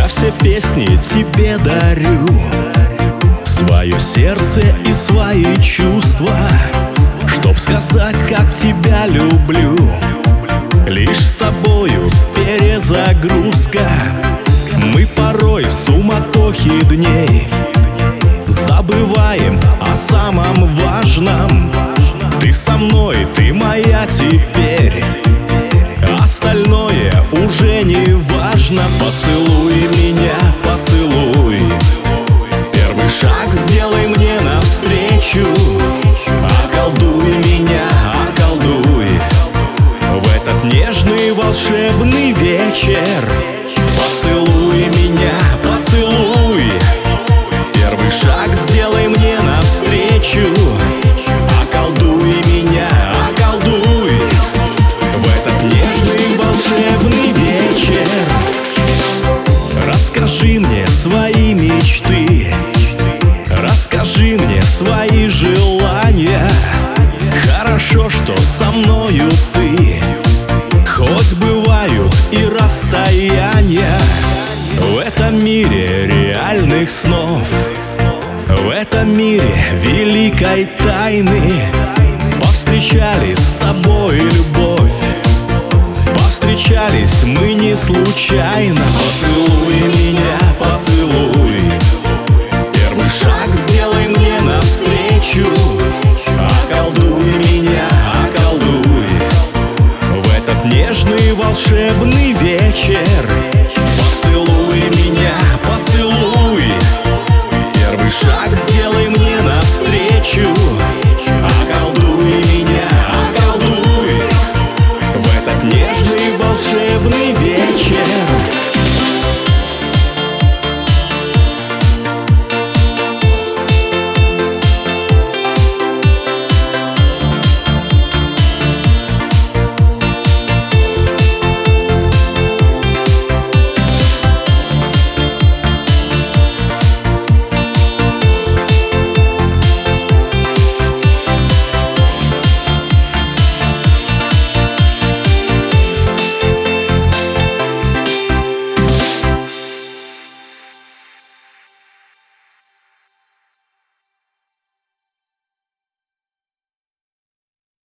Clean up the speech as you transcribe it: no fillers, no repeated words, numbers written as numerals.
все песни тебе дарю, свое сердце и свои чувства, чтоб сказать, как тебя люблю. Лишь с тобою перезагрузка. Мы порой в суматохе дней забываем о самом важном. Ты со мной, ты моя теперь, остальное уже не важно. Поцелуй меня, поцелуй, первый шаг сделай мне навстречу. Околдуй меня, околдуй в этот нежный волшебный вечер. Поцелуй меня, поцелуй, первый шаг сделай мне навстречу. Околдуй меня, околдуй в этот нежный волшебный вечер. Расскажи мне свои мечты, расскажи мне свои желания. Хорошо, что со мною ты, хоть бывают и расстояния. В этом мире реальных снов, в этом мире великой тайны повстречались с тобой, любовь. Повстречались мы не случайно. Поцелуй меня, поцелуй, первый шаг сделай мне навстречу. Околдуй меня, околдуй в этот нежный волшебный вечер. Поцелуй меня, поцелуй, первый шаг сделай мне навстречу. Околдуй меня, околдуй в этот нежный волшебный вечер.